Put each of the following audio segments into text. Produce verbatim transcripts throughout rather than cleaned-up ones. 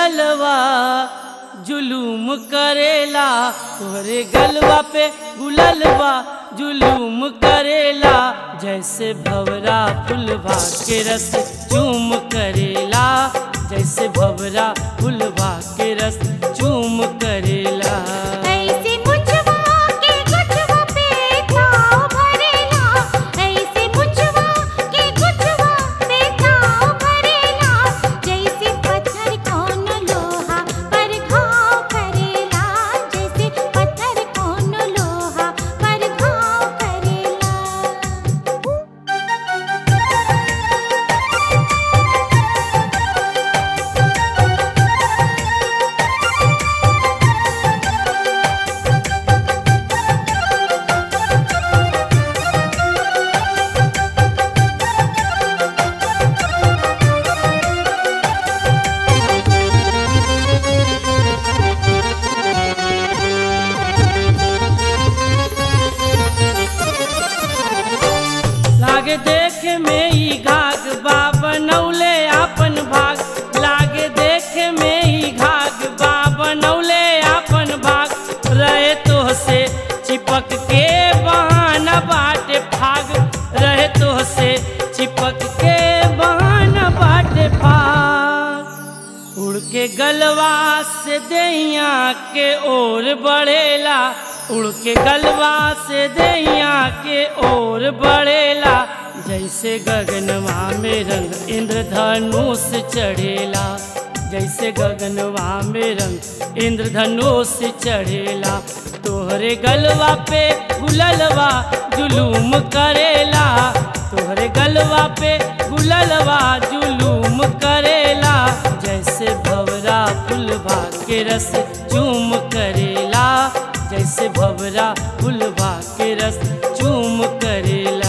गुललवा जुलूम करेला, तोहरे गलवा पे गुललवा जुलूम करेला। जैसे भंवरा फुलवा के रस चूम करेला, जैसे भंवरा फुलवा के रस चूम करेला। लागे देखे में ई घाघ बा बनौले आपन भाग, लागे देखे में ई घाघ बा बनौले आपन भाग। रहे तो से चिपक के बहाना बाटे भाग, रहे तो से चिपक के बहाना बाटे भाग। उड़ के गलवा से दैया के ओर बढ़ेला, उड़ के गलवा से दैया के ओर बढ़ेला। जैसे गगनवा में रंग इंद्रधनुष चढ़ेला, जैसे गगनवा में रंग इंद्रधनुष चढ़ेला। तोहरे गलवा पे गुललवा जुलूम करेला, तोहरे गलवा पे गुललवा जुलूम करेला। जैसे भंवरा फुलवा के रस चूम करेला, जैसे भंवरा फुलवा के रस चूम करेला।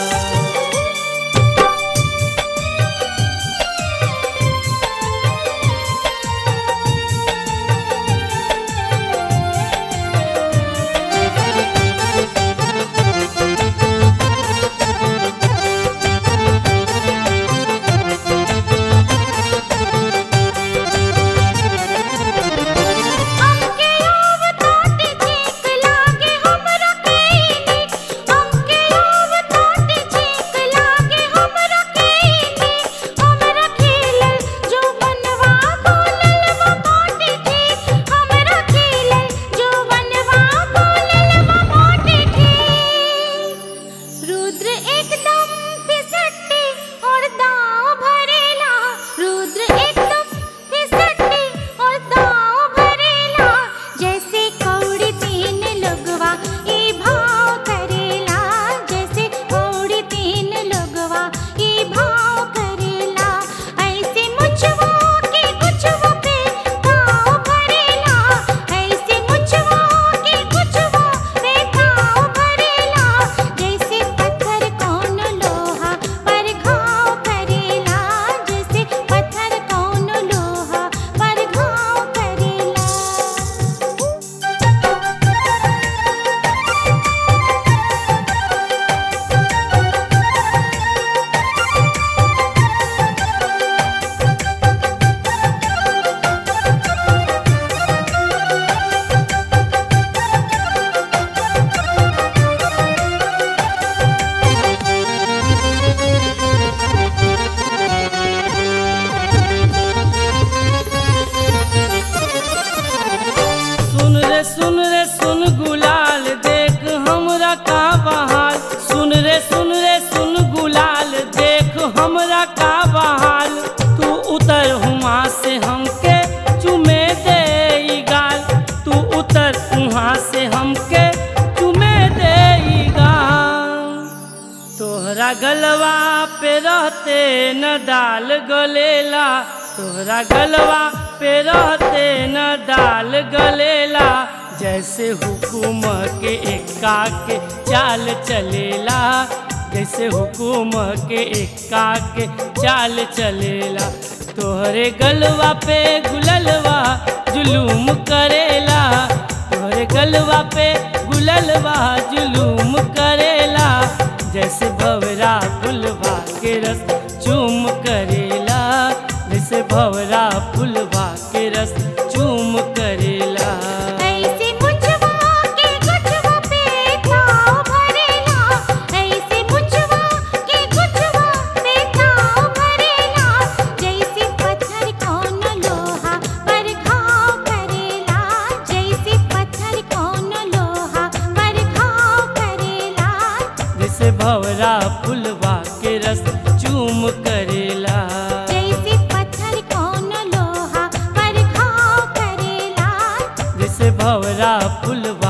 सुन रे सुन गुलाल देख हमरा का बहाल, सुन रे सुन रे सुन गुलाल देख हमरा का बहाल। तू उतर हुआ से हमके चुमे दे ई गाल, तू उतर वहाँ से हमके चुमे दे ई गाल। तोहरा गलवा पे रहते न दाल गलेला, तोहरा गलवा पे रहते न दाल गलेला। जैसे हुकुम के एक्का के चाल चलेला, जैसे हुकुम के एक्का के चाल चलेला। तोहरे गलवा पे गुललवा जुलूम करेला, तोहरे गलवा पे गुललवा जुलूम करेला। जैसे भंवरा फुलवा के रस चूम करेला, जैसे भंवरा फुलवा के फुलवा के रस चूम करेला। जैसे पत्थर कौन लोहा पर घाव करेला। जैसे भवरा फुलवा